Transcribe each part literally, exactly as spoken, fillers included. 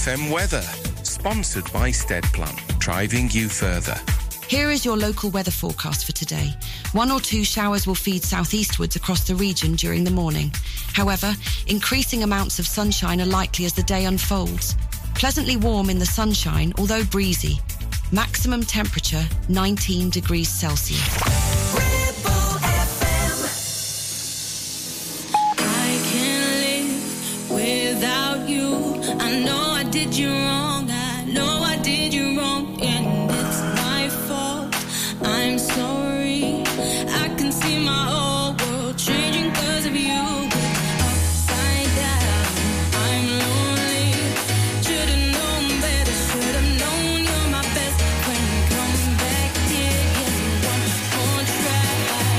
F M weather, sponsored by Steadplan, driving you further. Here is your local weather forecast for today. One or two showers will feed southeastwards across the region during the morning. However, increasing amounts of sunshine are likely as the day unfolds. Pleasantly warm in the sunshine, although breezy. Maximum temperature nineteen degrees Celsius. Ripple F M. I can't live without you. I know I did you wrong. I know I did you wrong. And it's my fault. I'm sorry. I can see my whole world changing because of you. Upside down, I'm lonely. Should've known better, should've known you're my best friend. Come back here, give me one more try.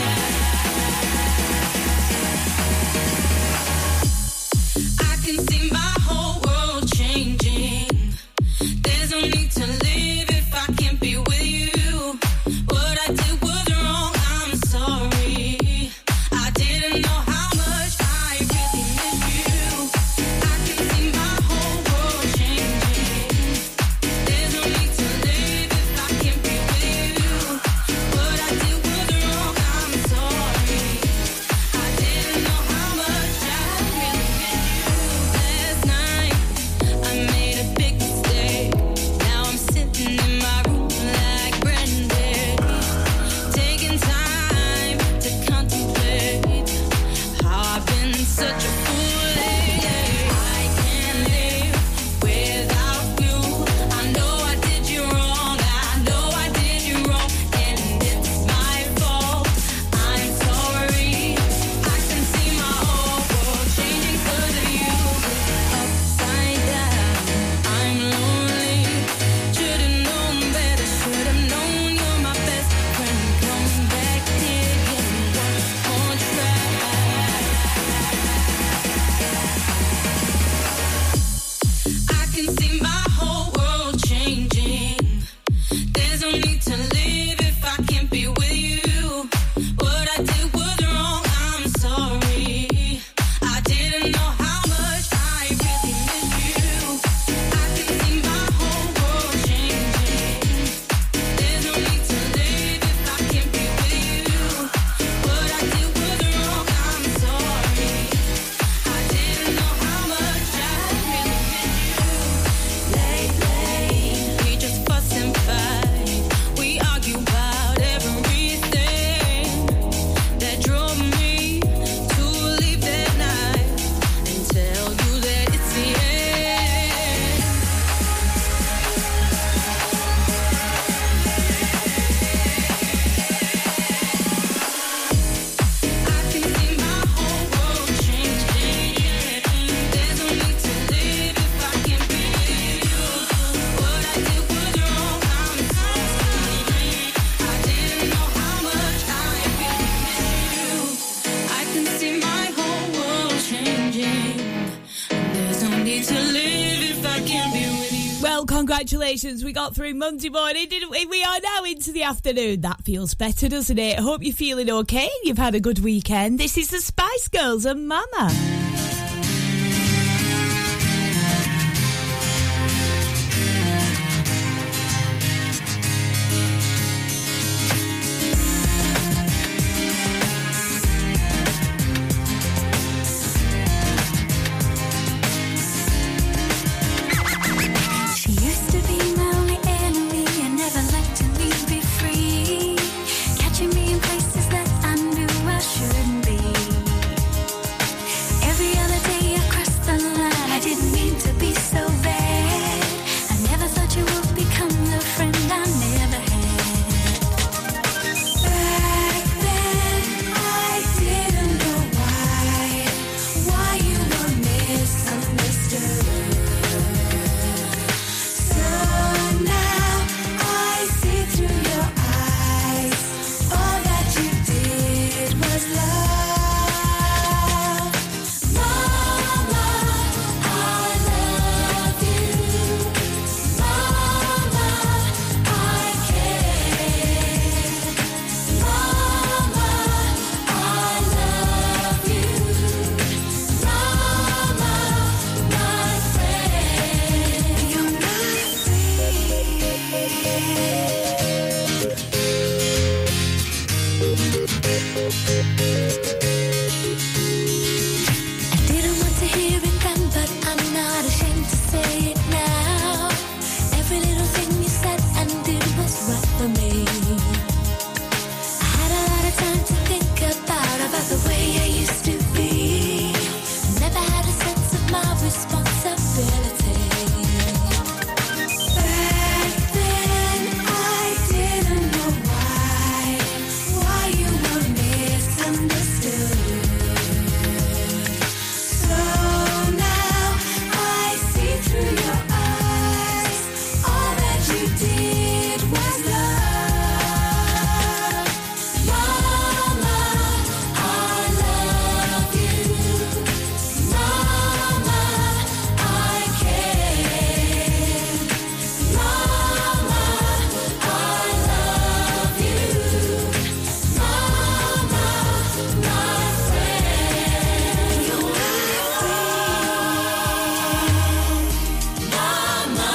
I can see my whole world changing. There's no need to live if I can't be with you. What I did was wrong, I'm sorry. I didn't know how much I really miss you. I can see my whole world changing. There's no need to live if I can't be with you. What I did was wrong, I'm sorry. I didn't know how much I really miss you. Last night I made a big mistake. Now I'm sitting in my room like Brandy, taking time to contemplate how I've been such a fool lately. I can't live without you. I know I did you wrong. I know I did you wrong, and it's my fault. I'm sorry. I can see my whole world changing 'cause of you. Upside down, I'm lonely. Should've known better, should've known you're my best friend. Come back here, give me one more try. I can see my whole world changing. There's no need to live if I can't be with you. What I did was wrong, I'm sorry. I didn't know how much I really miss you. I can see my whole world changing. There's no need to live if I can't be with you. What I did was wrong, I'm sorry. I didn't know how much I really miss you. Lately, we just fuss and fight. We argue about everything that drove me to leave that night and tell you that it's the end. I can see my whole world changing. There's no need to live if I can't be with you. What I did was wrong, I'm sorry. I didn't know how much I really miss you. I can see my whole world changing. There's no need to live if I can't be with you. Well, congratulations. We got through Monday morning, didn't we? We are now into the afternoon. That feels better, doesn't it? I hope you're feeling okay. You've had a good weekend. This is the Spice Girls and Mama. She used to be my only enemy. I never liked to leave me free, catching me in places that I knew I shouldn't be. Every every little thing you said and did was right for me. I had a lot of time to think about, about the way I used to be. Never had a sense of my responsibility. Back then I didn't know why, why you were misunderstood. So now I see through your eyes, all that you did was love. Mama, I love you. Mama, I care. Mama, I love you. Mama, my friend. You're my friend. Mama,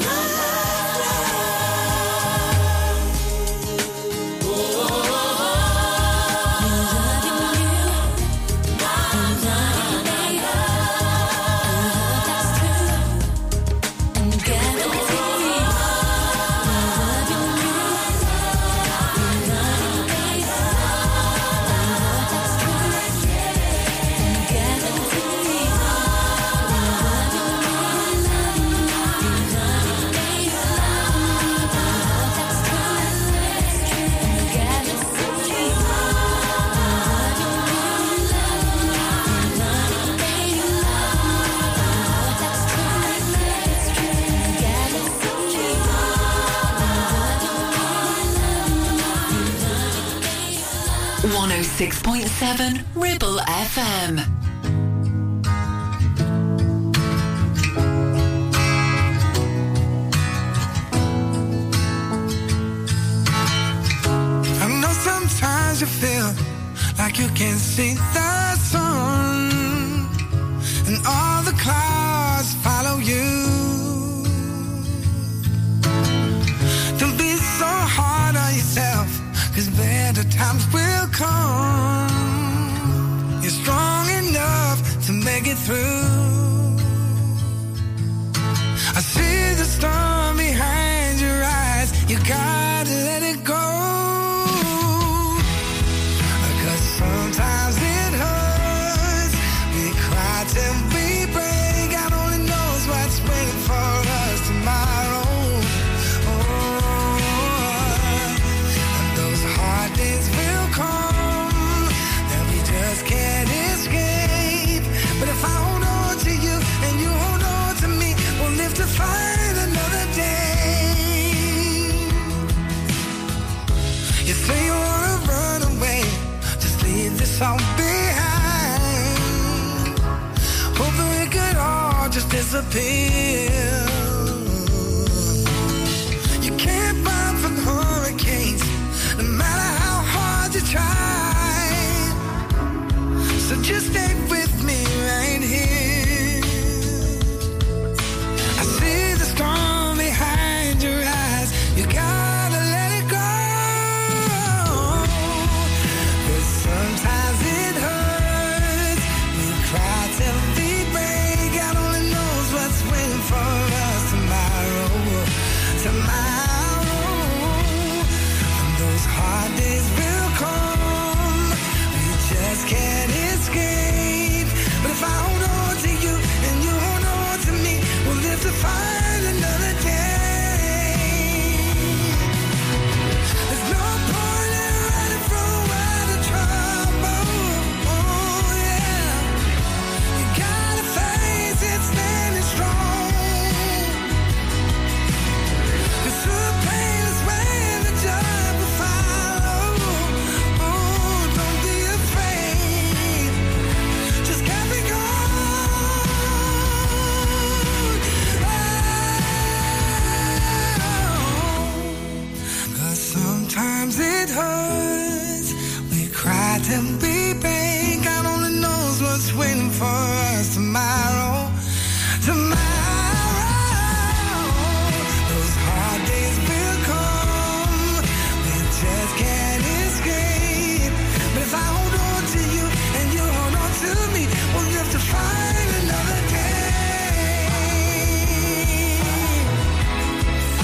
one oh six point seven Ribble F M. I know sometimes you feel like you can't see the sun, and all the clouds follow you. Don't be so hard on yourself, 'cause better times will come. You're strong enough to make it through. I see the storm behind your eyes. You gotta let it go. 'Cause sometimes it hurts. We cry till we break. God only knows what's waiting for us tomorrow. Hard days will come that we just can't escape. But if I hold on to you and you hold on to me, we'll live to fight another day. You say you wanna run away, just leave this all behind. Hoping we could all just disappear. You can't run from hurricanes, no matter how hard you try. So just stay with me right here. I see the storm behind your eyes. You gotta let it go. 'Cause sometimes it hurts. We cry till we break. God only knows what's waiting for us tomorrow. Tomorrow. Hard days will come, we just can't escape. But if I hold on to you and you hold on to me, we'll live to find another day. There's no point in running from out of trouble. Oh yeah, you gotta face it standing strong. 'Cause the pain is when the joy will follow. Oh, don't be afraid. Just carry on. Oh, 'cause sometimes it hurts. We cry till we break. God only knows what's waiting for us tomorrow. Tomorrow. Those hard days will come. We just can't escape. But if I hold on to you and you hold on to me, we'll live to find another day.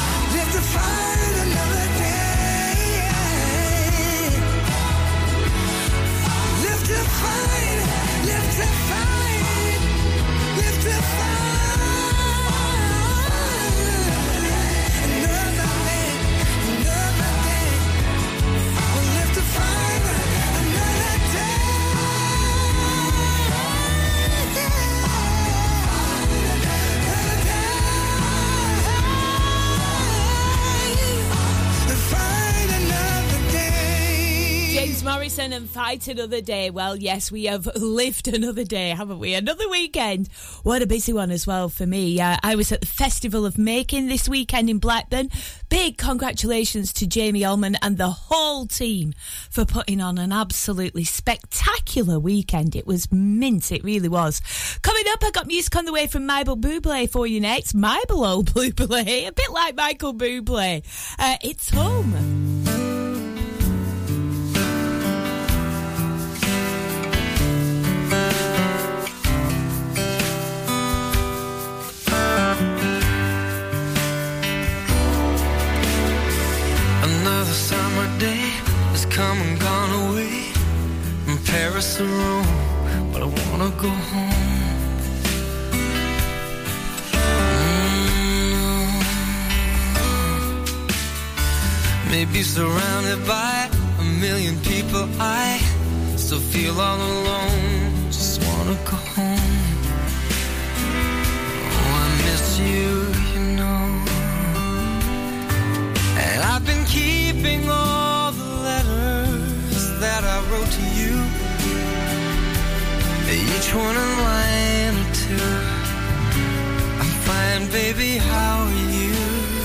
Morrison and Fight Another Day. Well, yes, we have lived another day, haven't we? Another weekend. What a busy one as well for me. Uh, I was at the Festival of Making this weekend in Blackburn. Big congratulations to Jamie Ullman and the whole team for putting on an absolutely spectacular weekend. It was mint, it really was. Coming up, I got music on the way from Mabel Bublé for you next. Mabel old Bublé, a bit like Michael Bublé. Uh, it's Home. Another summer day has come and gone away from Paris to Rome, but I wanna go home. Mm. Maybe surrounded by a million people, I still feel all alone. Just wanna go home. Oh, I miss you, you know. And I've been keeping all the letters that I wrote to you, each one a line or two. I'm fine, baby, how are you?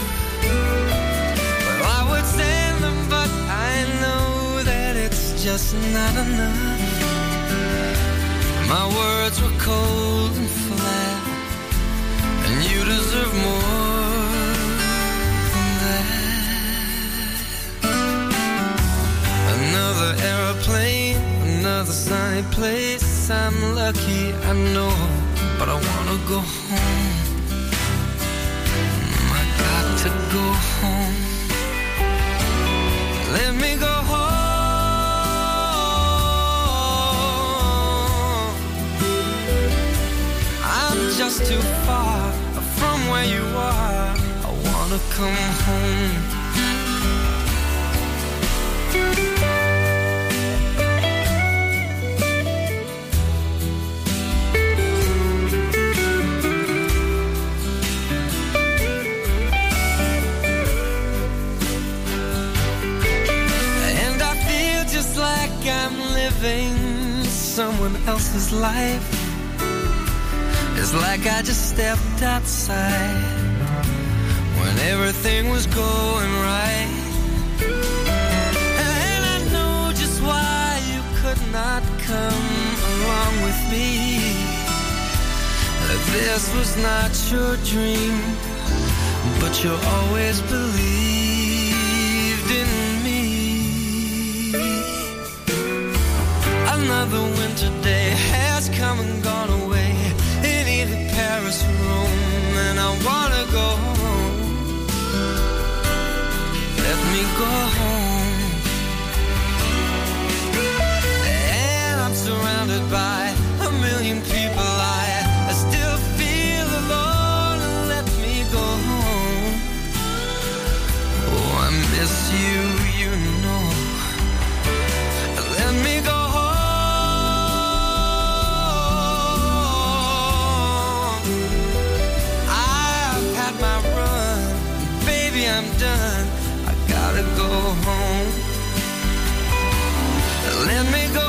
Well, I would send them, but I know that it's just not enough. My words were cold and flat, and you deserve more. Another aeroplane, another sunny place. I'm lucky, I know, but I wanna go home. I got to go home. Let me go home. I'm just too far from where you are. I wanna come home. I'm living someone else's life. It's like I just stepped outside when everything was going right. And I know just why you could not come along with me. This was not your dream, but you always believed in me. Another winter day has come and gone away in either Paris or Rome, and I wanna go home. Let me go home. And I'm surrounded by a million people. I, I still feel alone, and let me go home. Oh, I miss you, you know. Let me go home. I'm done, I gotta go home. Let me go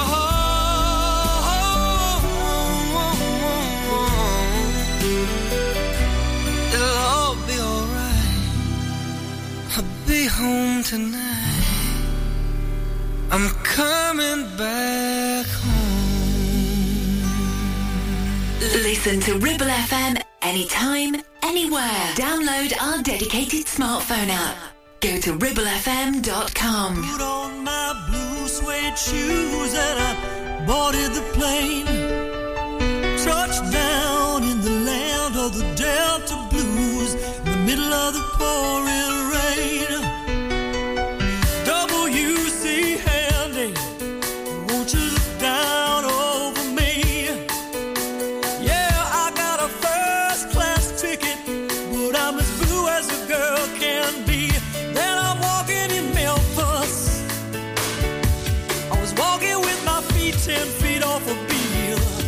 home. It'll all be alright. I'll be home tonight. I'm coming back home. Listen to Ribble F M anytime, anywhere. Download our dedicated smartphone app. Go to ribble f m dot com. Put on my blue suede shoes and I boarded the plane. Touched down in the land of the Delta Blues in the middle of the pouring rain. W C Handy, won't you look down over me? Yeah, I got a first class ticket, but I'm as blue as a girl can be. Then I'm walking in Memphis. I was walking with my feet ten feet off a bill.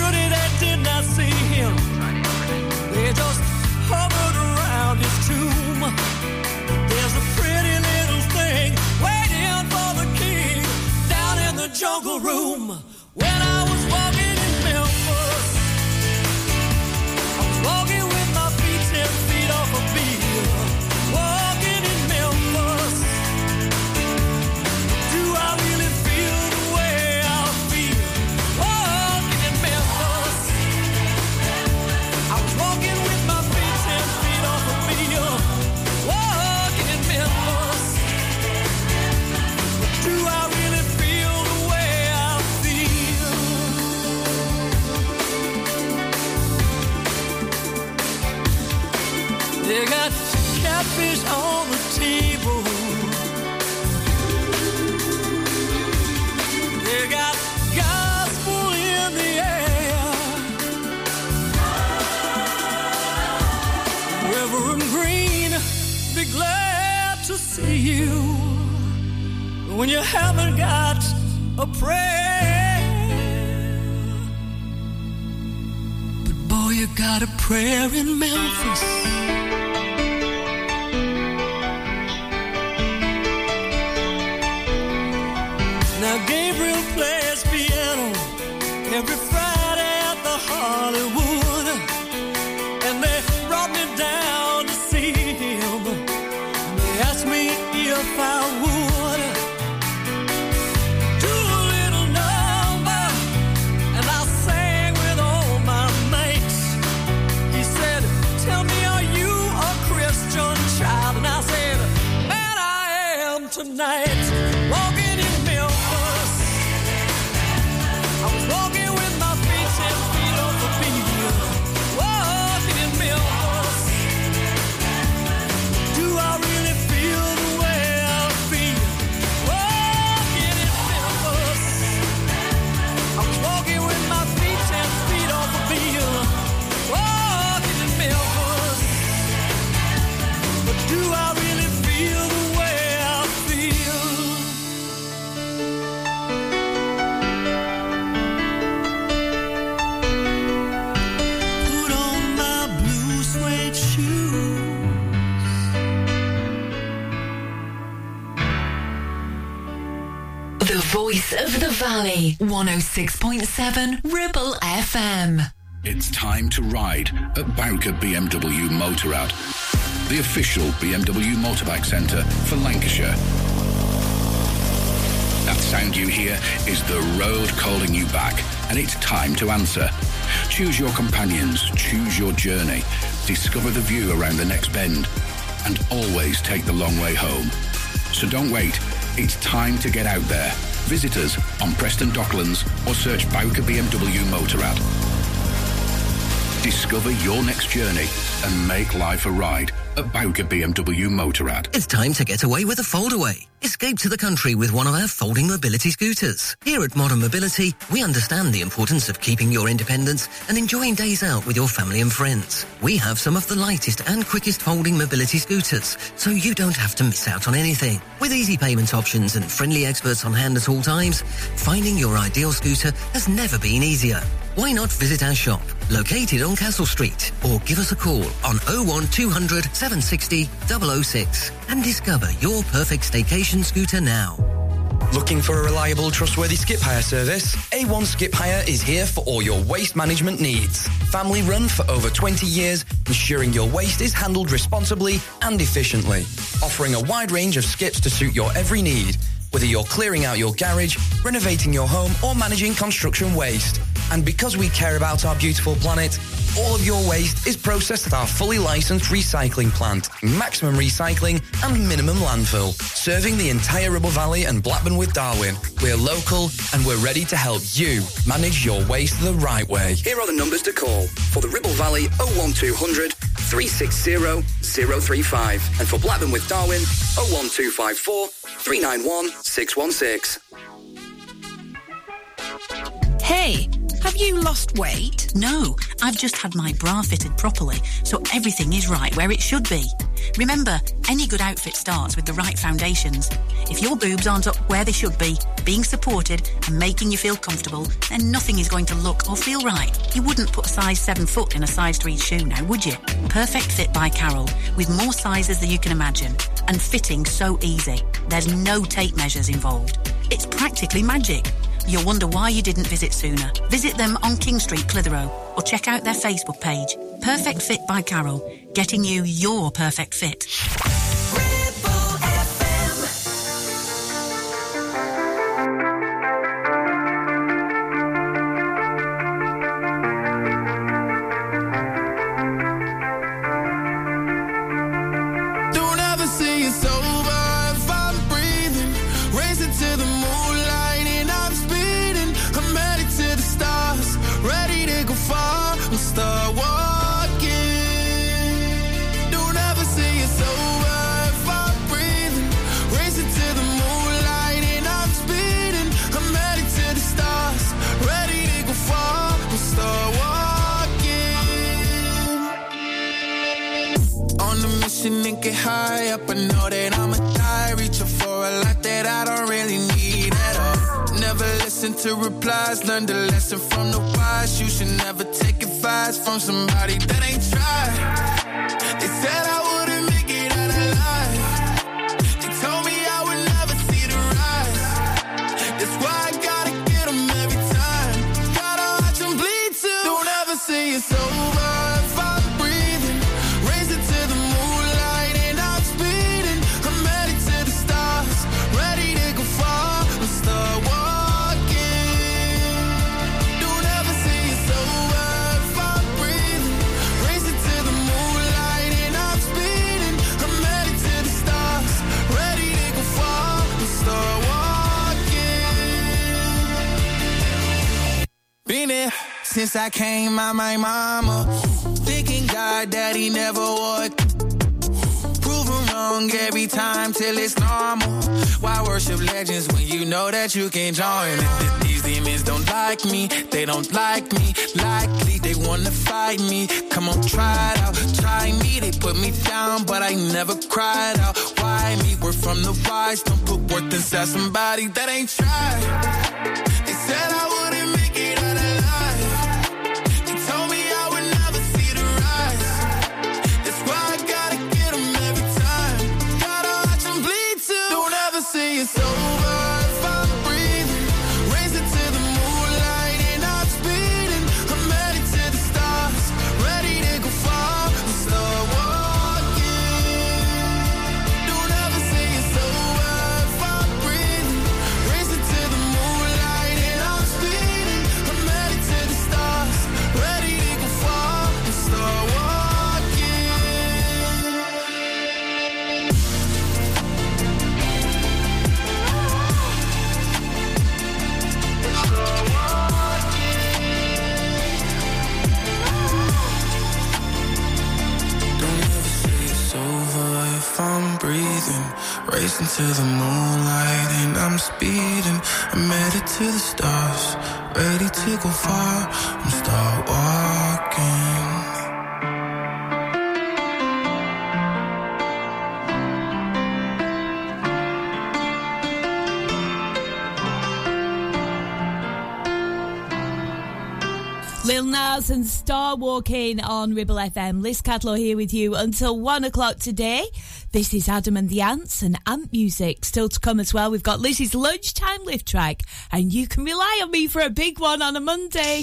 security that did not see him. They just hovered around his tomb. There's a pretty little thing waiting for the king down in the jungle room. When I was walking in Memphis, I was walking with my feet ten feet off a beat. Walking in Memphis, do I really feel the way I feel? Walking in Memphis, I was walking with my feet ten feet off a beat. Walking in Memphis, do I really feel the way I feel? They got catfish on the table. They got gospel in the air. Reverend Green, be glad to see you when you haven't got a prayer. But boy, you got a prayer in Memphis. Now Gabriel plays piano every Friday at the Hollywood, and they brought me down to see him. They asked me if I would do a little number, and I sang with all my mates. He said, "Tell me, are you a Christian child?" And I said, "Man, I am tonight." Walking in Memphis, I was walking with my feet ten feet off the beat. Walking in Memphis, do I really feel the way I feel? Walking in Memphis, I was walking with my feet ten feet off the beat. Walking in Memphis, but do I really feel the way I feel? Put on my blue suede shoes. The voice of the valley, one oh six point seven Ribble F M. It's time to ride at Bowker B M W Motorrad, the official B M W motorbike centre for Lancashire. That sound you hear is the road calling you back, and it's time to answer. Choose your companions, choose your journey, discover the view around the next bend, and always take the long way home. So don't wait, it's time to get out there. Visit us on Preston Docklands or search Bowker B M W Motorrad. Discover your next journey and make life a ride at Bowker B M W Motorrad. It's time to get away with a foldaway. Escape to the country with one of our folding mobility scooters. Here at Modern Mobility, we understand the importance of keeping your independence and enjoying days out with your family and friends. We have some of the lightest and quickest folding mobility scooters, so you don't have to miss out on anything. With easy payment options and friendly experts on hand at all times, finding your ideal scooter has never been easier. Why not visit our shop, located on Castle Street, or give us a call on oh one two hundred, seven sixty, double oh six and discover your perfect staycation scooter now. Looking for a reliable, trustworthy skip hire service? A one Skip Hire is here for all your waste management needs. Family run for over twenty years, ensuring your waste is handled responsibly and efficiently. Offering a wide range of skips to suit your every need. Whether you're clearing out your garage, renovating your home, or managing construction waste. And because we care about our beautiful planet, all of your waste is processed at our fully licensed recycling plant, maximum recycling and minimum landfill, serving the entire Ribble Valley and Blackburn with Darwen. We're local and we're ready to help you manage your waste the right way. Here are the numbers to call. For the Ribble Valley, oh one two hundred, three six zero, zero three five. And for Blackburn with Darwen, oh one two five four, three nine one, six one six. Hey, have you lost weight? No, I've just had my bra fitted properly, so everything is right where it should be. Remember, any good outfit starts with the right foundations. If your boobs aren't up where they should be, being supported and making you feel comfortable, then nothing is going to look or feel right. You wouldn't put a size seven foot in a size three shoe now, would you? Perfect Fit by Carol, with more sizes than you can imagine, and fitting so easy. There's no tape measures involved. It's practically magic. You'll wonder why you didn't visit sooner. Visit them on King Street, Clitheroe, or check out their Facebook page. Perfect Fit by Carol, getting you your perfect fit. Don't ever say it's over if I'm breathing. Racing to the moonlight and I'm speeding. I'm headed to the stars, ready to go far and start walking. Don't ever say it's over if I'm breathing. Racing to the moonlight and I'm speeding. I'm headed to the stars, ready to go far and start walking. On the mission and get high up, I know that I'ma die. Reaching for a lot that I don't really need at all. Never listen to replies, learn the lesson from the wise. You should never take advice from somebody that ain't tried. They said I wouldn't make it out alive. They told me I would never see the rise. That's why I gotta get them every time. Gotta watch them bleed too. Don't ever say it's over if I'm breathing. Racing to the moonlight and I'm speeding. I'm headed to the stars, ready to go far and start walking. Don't ever say it's over if I'm breathing. Racing to the moonlight and I'm speeding. I'm headed to the stars, ready to go far and start walking. Been there since I came out my mama. Thinking God that he never would. Proven wrong every time till it's normal. Why worship legends when you know that you can join? And these demons don't like me, they don't like me. Likely they wanna fight me. Come on, try it out, try me. They put me down, but I never cried out. Why me? We're from the wise. Don't put worth inside somebody that ain't tried. They said I wouldn't make it out alive. They told me I would never see the rise. That's why I gotta get them every time. Gotta watch them bleed too. Don't ever say it's over if I'm breathing. Racing to the moonlight and I'm speeding. I'm headed to the stars, ready to go far and start walking. Don't ever say it's over if I'm breathing. Racing to the moonlight and I'm speeding. I'm headed to the stars, ready to go far and start walking. Don't ever say it's over if I'm breathing. Racing to the moonlight and I'm speeding. I'm headed to the stars, ready to go far and start walking. Lil Nas and Star Walking on Ribble F M. Liz Cadlow here with you until one o'clock today. This is Adam and the Ants and Ant Music. Still to come as well. We've got Liz's lunchtime lift track, and you can rely on me for a big one on a Monday.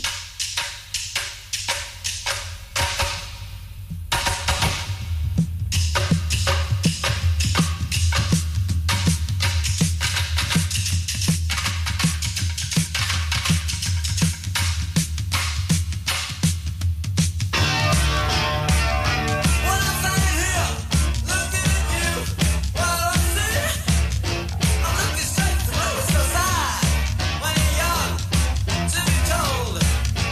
When you're young, to be told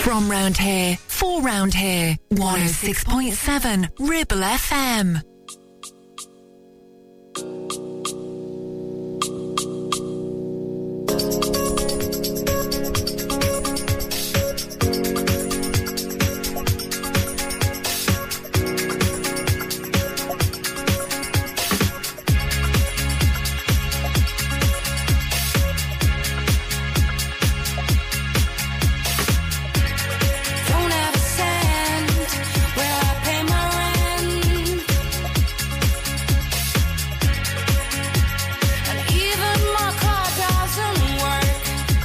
From round here, for round here, one oh six point seven Ribble F M. Don't have a cent where I pay my rent. And even my car doesn't work.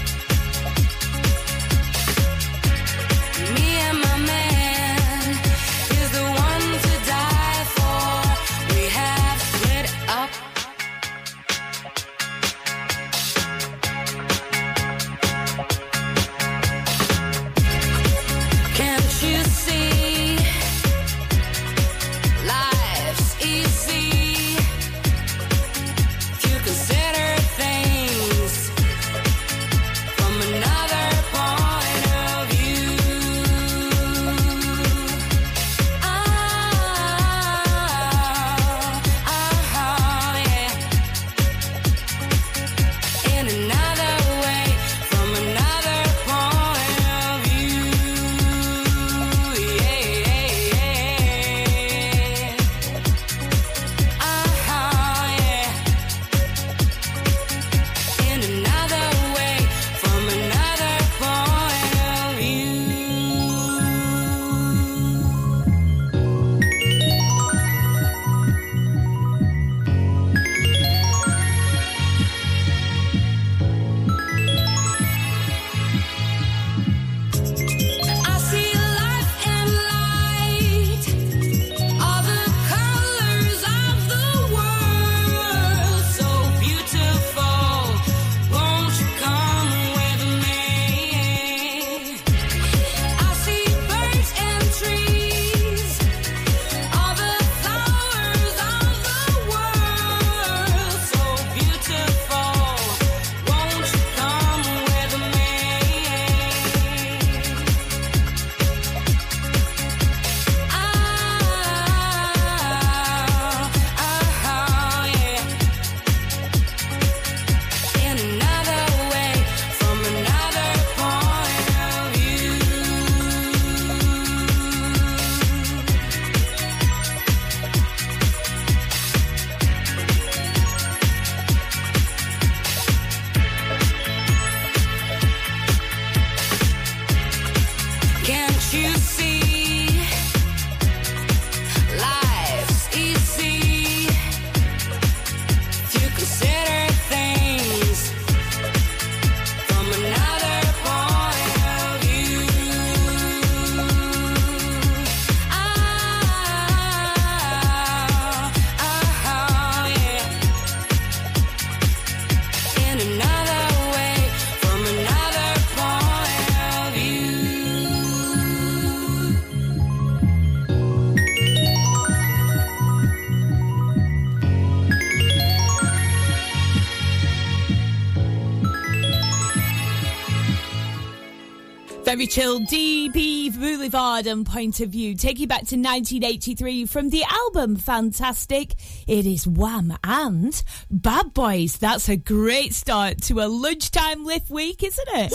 Me and my man is the one to die for. We have split up. Can't you see? Life's easy if you consider things from another point of view. Ah, ah, yeah. In another way, from another point of view. Yeah, yeah, yeah. Ah, yeah. In another way, from another point of view. I see life and light, all the colors of the world, so beautiful. Won't you come with me? I see birds and trees, all the flowers of the world, so beautiful. Won't you come with me? Ah, ah, yeah. In another way, from another point of view. Can't you see? Life's easy if you consider things from another point of view. Ah, ah, yeah. In another way, from another point of view. Very chill, D B Boulevard and Point of View. Take you back to nineteen eighty-three from the album Fantastic. It is Wham and Bad Boys. That's a great start to a lunchtime lift week, isn't it?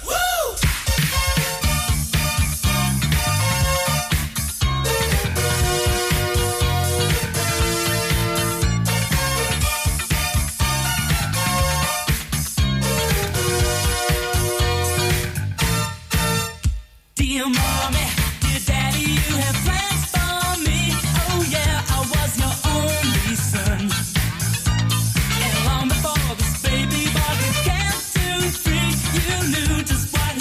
Dear mommy, dear daddy, you have plans for me. Oh yeah, I was your only son. And long before this baby boy could get to three, you knew just what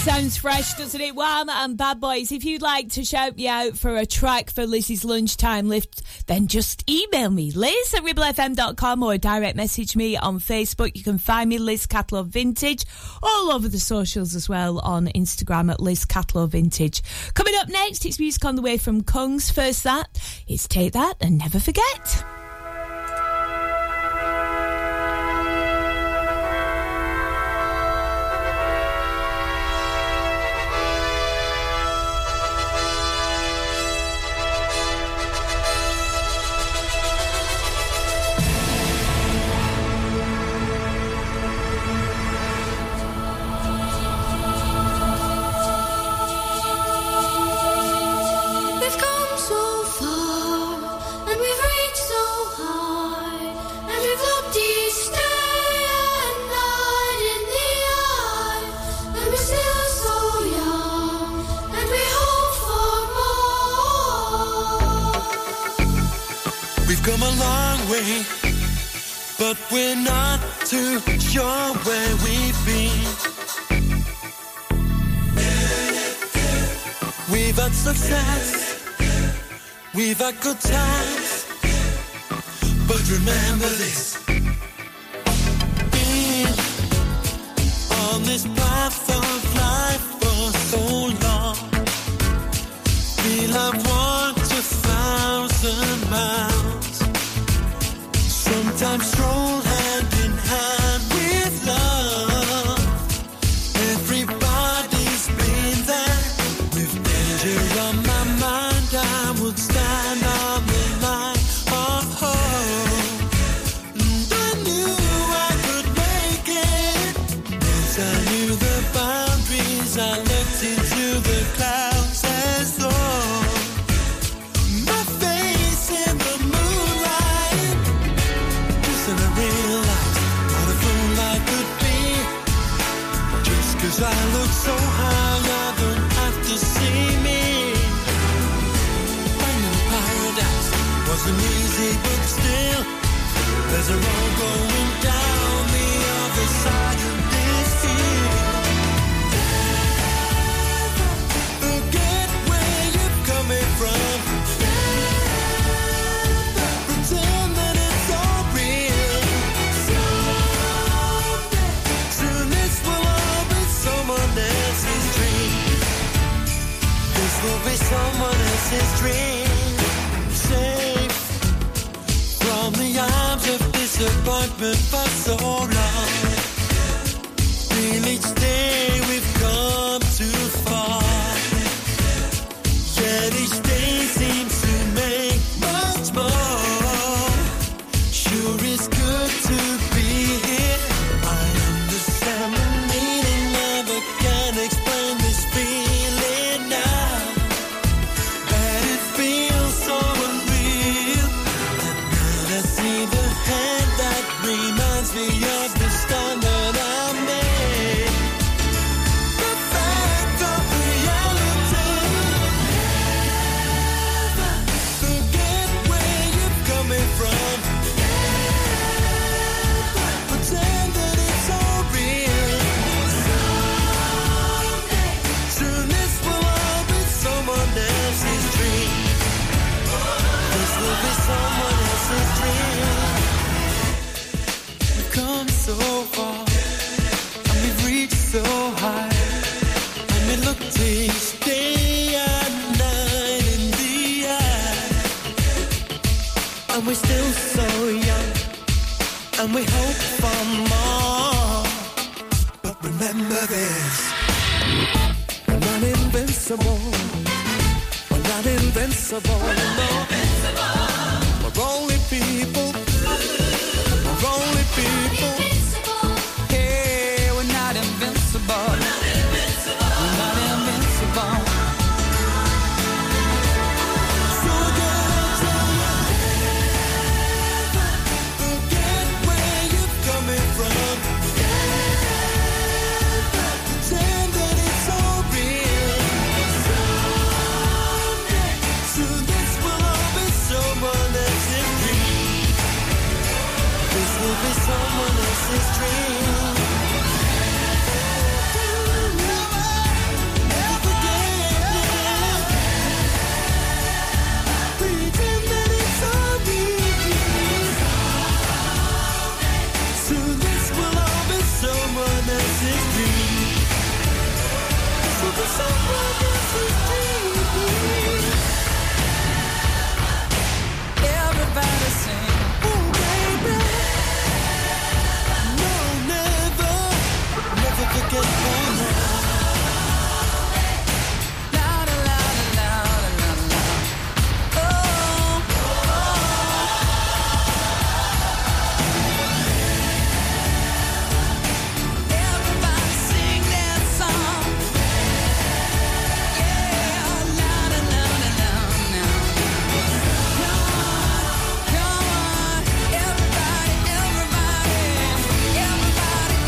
Sounds fresh, doesn't it? Wham and Bad Boys. If you'd like to shout me out for a track for Lizzie's lunchtime lift, then just email me, Liz at ribble f m dot com, or direct message me on Facebook. You can find me, Liz Catlow Vintage, all over the socials as well, on Instagram at Liz Catlow Vintage. Coming up next, it's music on the way from Kungs. First that, it's Take That and Never Forget. We've come so far, and we've reached so high, and we've looked each day and night in the eye, and we're still so young, and we hope for more. We've come a long way, but we're not too sure where we've been. We've had success, we've had good times, but remember this: being on this path of life for so long, we'll have walked a thousand miles, sometimes stroll hand in hand with love. Everybody's been there. Danger on my mind, I would stand on the line of hope. And I knew I could make it. Once I knew the boundaries, I looked into the clouds as though my face in the moonlight. Listen, I realized what a fool I could be. Just 'cause I look so high, I don't have to see me. Finding paradise wasn't easy, but still, there's a road going down the other side of this hill. Forget where you're coming from. Pretend that it's all real. Soon this will all be someone else's dream. This will be someone else's dream. Safe from the arms of disappointment for so long. Feel each day we've come too far. Yet each day seems to make much more. Sure it's good to be here. I understand the meaning of it, can't explain this feeling now. And it feels so unreal. And now I see the hand that reminds me of the stand that I made. The fact of reality. Forget where you're coming from. Pretend that it's all real. Soon this will all be someone else's dream. This will be someone else's dream. We've come so far, and we've reached so high, and we look each day and night in the eye, and we're still so young, and we hope for more. But remember this: we're not invincible. We're not invincible. We're not invincible. We're only people. We're only people. Hey, we're not invincible. We're not invincible. We're not invincible. So get out there. Forget where you're coming from. Pretend that it's all real. Soon this will all be someone else's dream. Everybody sing, ooh baby. No, never, never forget one. Louder, louder, louder, louder, louder. Oh, everybody sing that song. Yeah, louder, louder, louder now. Come on, everybody, everybody, everybody,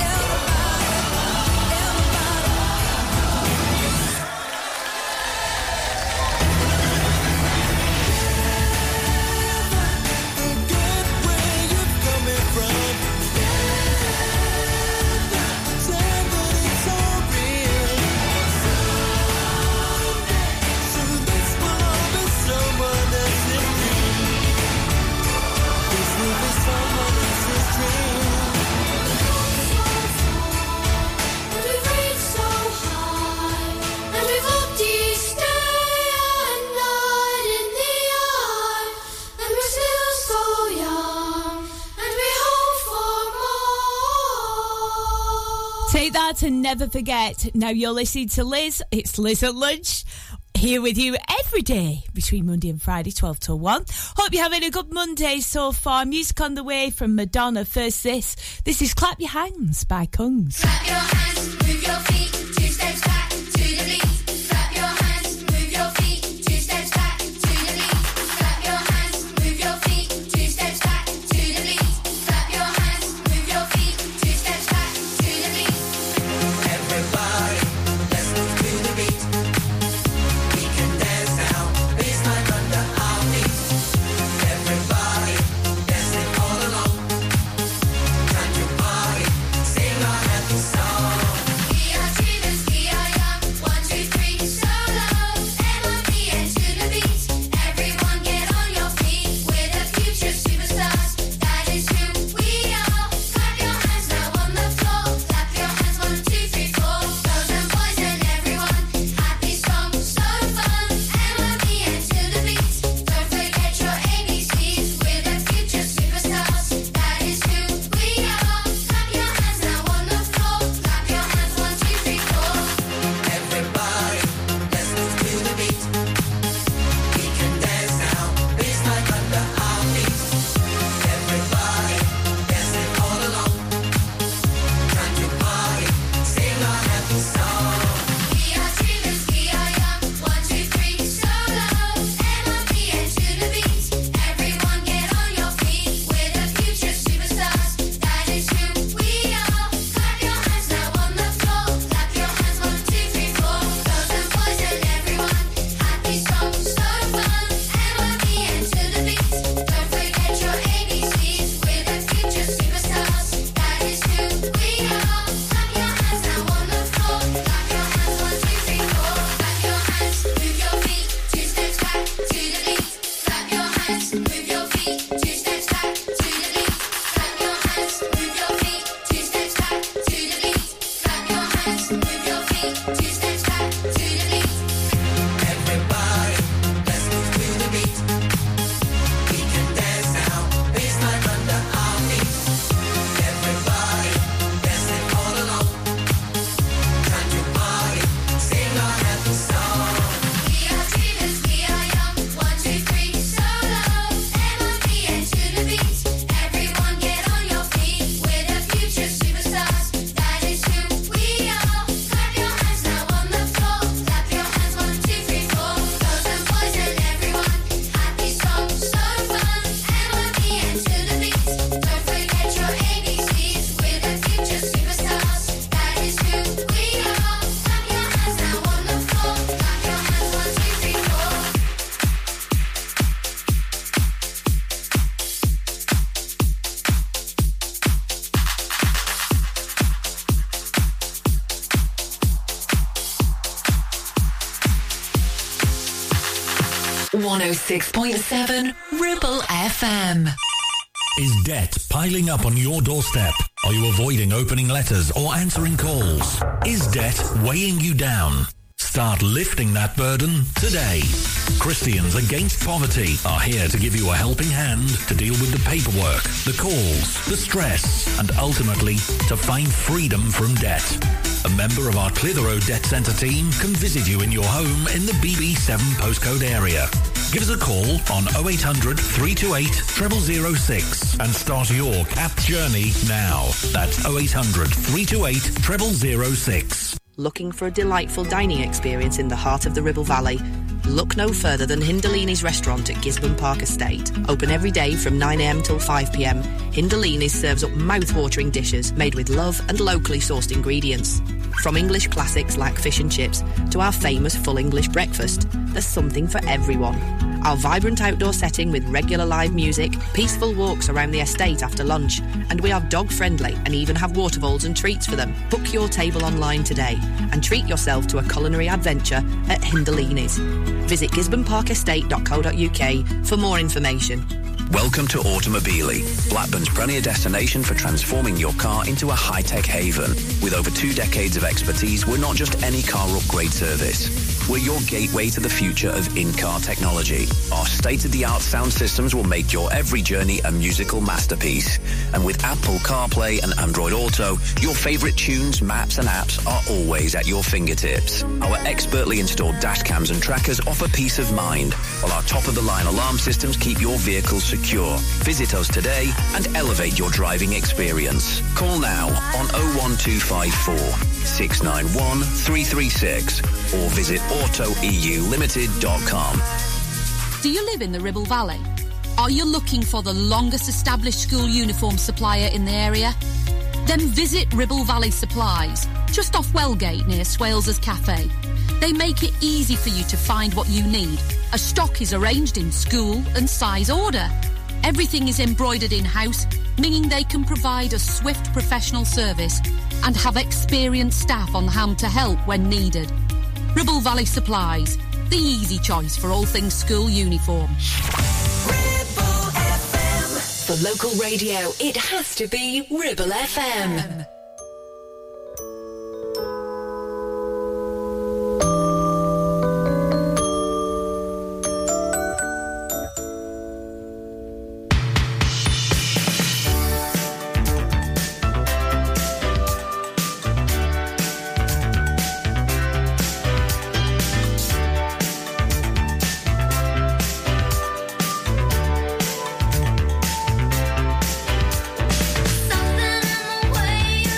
forget where you're coming from. Pretend that it's all real. Soon this will all be someone else's dream. This will be someone else's dream. And we've reached so high, and we've looked each day and night in the eye, and we're still so young, and we hope for more. Take that and never forget. Now you're listening to Liz. It's Liz at Lunch. Here with you every day between Monday and Friday, twelve till one. Hope you're having a good Monday so far. Music on the way from Madonna. First this. This is Clap Your Hands by Kungs. Clap your hands, move your feet, two steps back to the beat. Clap your hands, move your feet, two steps back to the beat. Clap your hands, move your feet, two steps back to the beat. Clap your hands, move your feet, two steps back to the beat. Everybody, let's move to the beat. We can dance now, baseline under our feet. Everybody, dancing all along. Time to party, sing our happy song. We are dreamers, we are young. One, two, three, solo. M I B and to the beat. Everyone get on your feet. We're the future superstars. That is who we are. Clap your hands now on the floor. Clap your hands, one, two, three, four. Girls and boys and everyone. Happy song, so fun. M I B and to the beat. Don't forget your A B Cs. We're the future superstars. That is who we are. Clap your hands now on the floor. Clap your hands, one, two, three, four. Everybody, let's move to the beat. We can dance now, baseline under our feet. Everybody, dancing all along. Time to party, sing our happy song. We are dreamers, we are young. One, two, three, solo. M I B and to the beat. Everyone get on your feet. We're the future superstars. That is who we are. Clap your hands now on the floor. Clap your hands, one, two, three, four. Girls and boys and everyone. Happy song, so fun. M I B and to the beat. Don't forget your A B Cs. We're the future superstars. That is who we are. Clap your hands now on the floor. Clap your hands, one, two, three, four. Clap your hands, move your feet, two steps back to the beat. Clap your hands, move your feet, two steps back to the beat. Clap your hands, move your feet, two steps back to the beat. Clap your hands, move your feet, two steps back to the beat. Everybody, let's move to the beat. We can dance now, baseline under our feet. Everybody, dancing all along. Time to party, sing our happy song. We are dreamers, we are young. One, two, three, solo. M I B and to the beat. Everyone get on your feet. We're the future superstars. That is who we are. Clap your hands now on the floor. Clap your hands, one, two, three, four. Girls and boys and everyone. Happy song, so fun. M I B and to the beat. Don't forget your A B Cs. We're the future superstars. That is who we are. Clap your hands now on the floor. Clap your hands, one, two, three, four. one oh six point seven Ribble F M. Is debt piling up on your doorstep? Are you avoiding opening letters or answering calls? Is debt weighing you down? Start lifting that burden today. Christians Against Poverty are here to give you a helping hand to deal with the paperwork, the calls, the stress, and ultimately to find freedom from debt. A member of our Clitheroe Debt Centre team can visit you in your home in the B B seven postcode area. Give us a call on oh eight hundred, three two eight, zero zero zero six and start your C A P journey now. That's oh eight hundred, three two eight, zero zero zero six. Looking for a delightful dining experience in the heart of the Ribble Valley? Look no further than Hindalini's restaurant at Gisborne Park Estate. Open every day from nine a m till five p m. Hindalini's serves up mouth-watering dishes made with love and locally sourced ingredients. From English classics like fish and chips to our famous full English breakfast, there's something for everyone. Our vibrant outdoor setting with regular live music, peaceful walks around the estate after lunch, and we are dog-friendly and even have water bowls and treats for them. Book your table online today and treat yourself to a culinary adventure at Hindalini's. Visit gisborne park estate dot co dot u k for more information. Welcome to Automobili, Blackburn's premier destination for transforming your car into a high-tech haven. With over two decades of expertise, we're not just any car upgrade service. We're your gateway to the future of in-car technology. Our state-of-the-art sound systems will make your every journey a musical masterpiece. And with Apple CarPlay and Android Auto, your favorite tunes, maps and apps are always at your fingertips. Our expertly installed dash cams and trackers offer peace of mind, while our top-of-the-line alarm systems keep your vehicle secure. Visit us today and elevate your driving experience. Call now on oh one two five four, six nine one, three three six or visit auto e u limited dot com. Do you live in the Ribble Valley? Are you looking for the longest established school uniform supplier in the area? Then visit Ribble Valley Supplies, just off Wellgate near Swales's Cafe. They make it easy for you to find what you need. A stock is arranged in school and size order. Everything is embroidered in-house, meaning they can provide a swift professional service and have experienced staff on hand to help when needed. Ribble Valley Supplies, the easy choice for all things school uniform. For local radio, it has to be Ribble F M. Something in the way you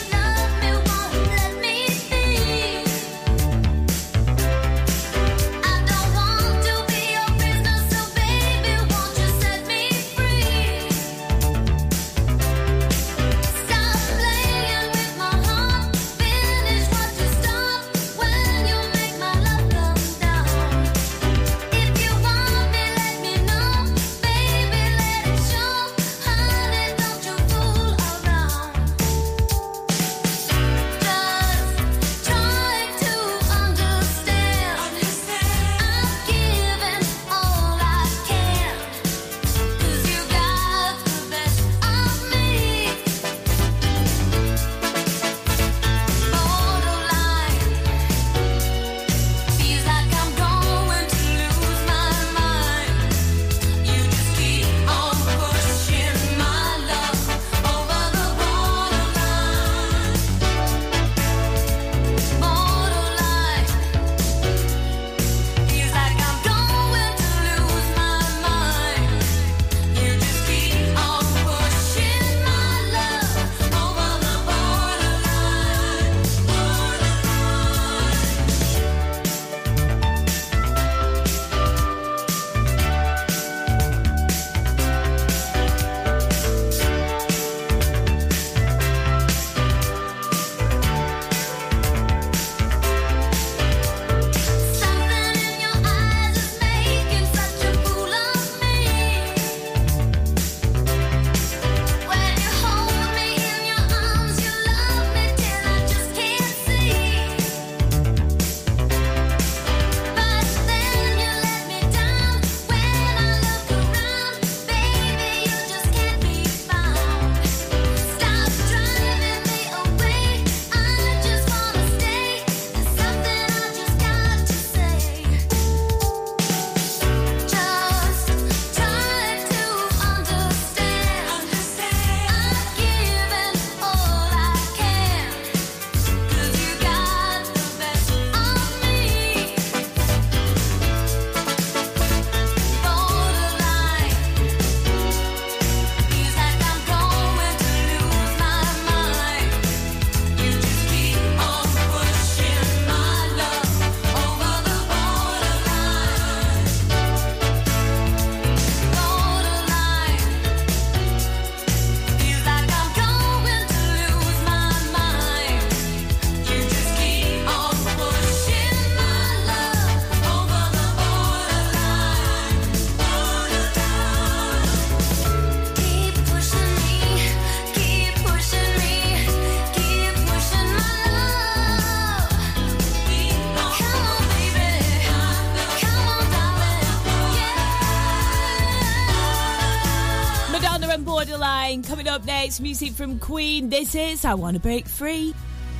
again. Coming up next, music from Queen. This is I Want to Break Free.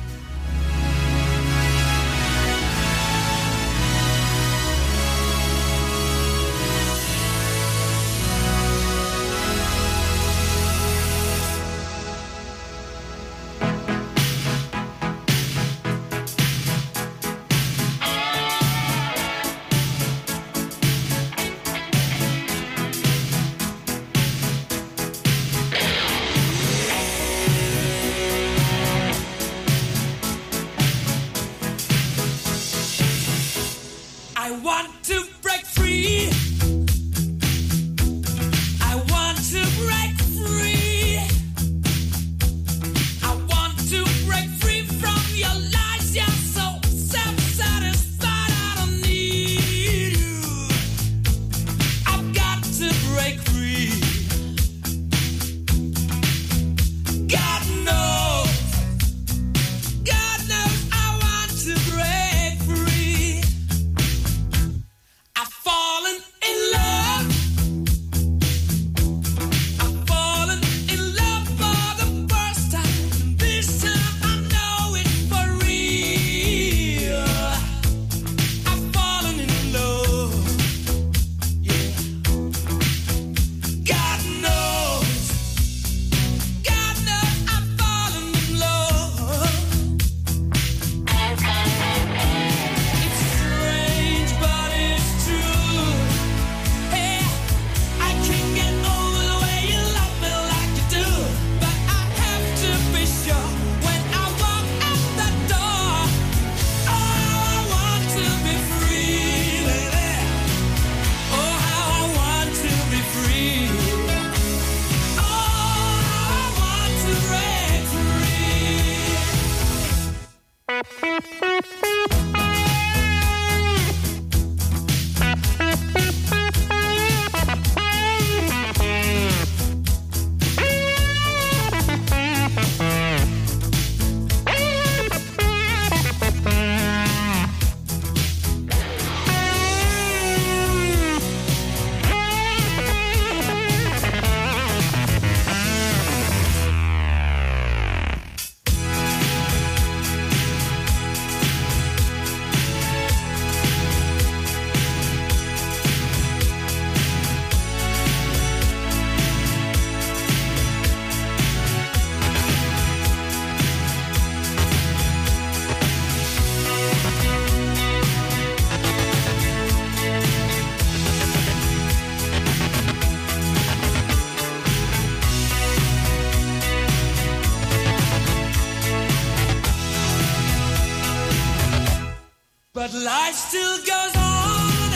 But life still goes on.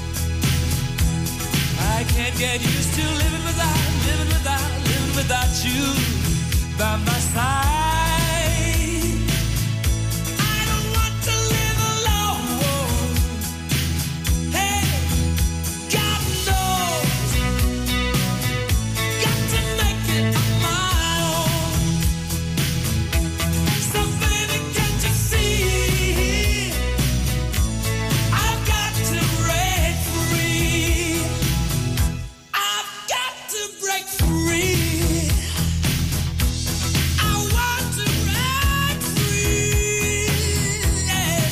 I can't get used to living without, living without, living without you by my side. I don't want to live alone. Hey, God knows. Got to make it on my own. So baby, can't you see? I've got to break free. I've got to break free. I want to break free. Yeah.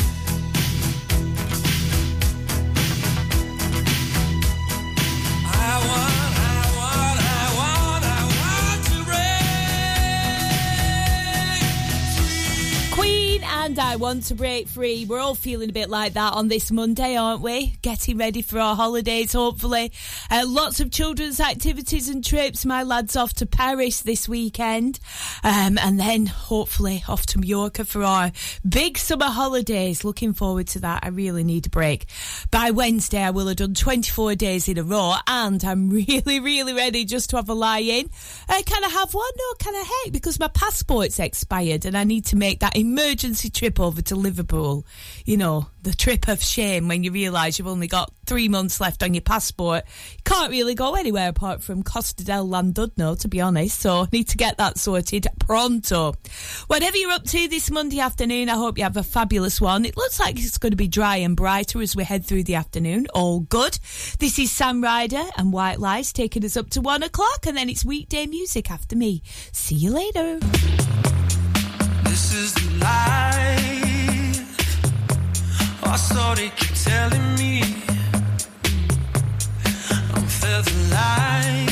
I want, I want, I want, I want to break. Queen and I Want to Break Free. We're all feeling a bit like that on this Monday, aren't we? Getting ready for our holidays, hopefully. Uh, lots of children's activities and trips. My lad's off to Paris this weekend. Um, and then, hopefully, off to Mallorca for our big summer holidays. Looking forward to that. I really need a break. By Wednesday, I will have done twenty-four days in a row. And I'm really, really ready just to have a lie in. Uh, can I have one? No, can I heck? Because my passport's expired and I need to make that emergency trip over to Liverpool. You know, the trip of shame when you realise you've only got three months left on your passport. You can't really go anywhere apart from Costa del Landudno, to be honest, so I need to get that sorted pronto. Whatever you're up to this Monday afternoon, I hope you have a fabulous one. It looks like it's going to be dry and brighter as we head through the afternoon. All good. This is Sam Ryder and White Lies taking us up to one o'clock, and then it's weekday music after me. See you later. This is the life. I saw they keep telling me I'm feather light,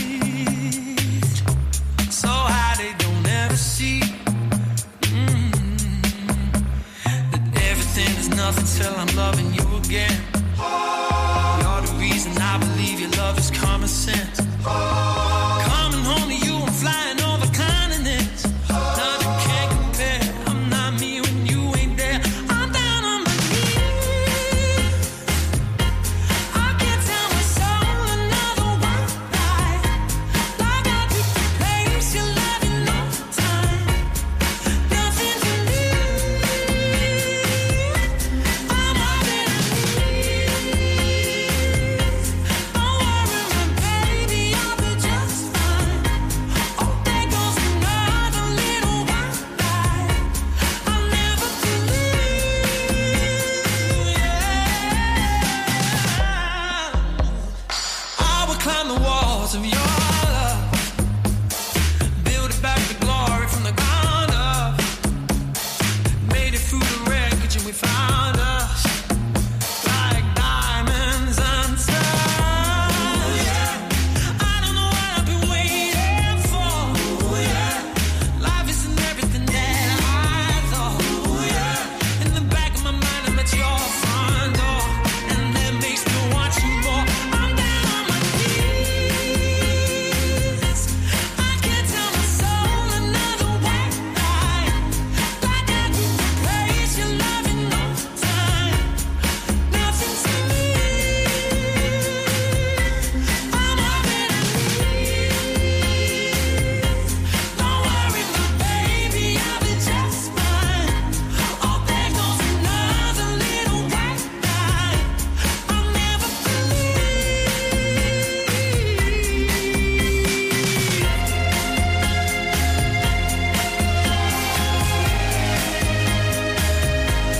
so high they don't ever see mm-hmm. that everything is nothing till I'm loving you again. You're the reason I believe your love is common sense. Coming home to you, I'm flying over continents. Nothing can compare. I'm not me when you ain't there. I'm down on my knees. I can't tell my soul another one night. Like I could replace your love in no time. Nothing to lose. I'm all that I need. Don't worry, my baby, I'll be just fine. Oh, there goes another little white light. I'll never believe. I would climb the walls of your love, build it back to glory from the ground up, made it through the wreckage and we found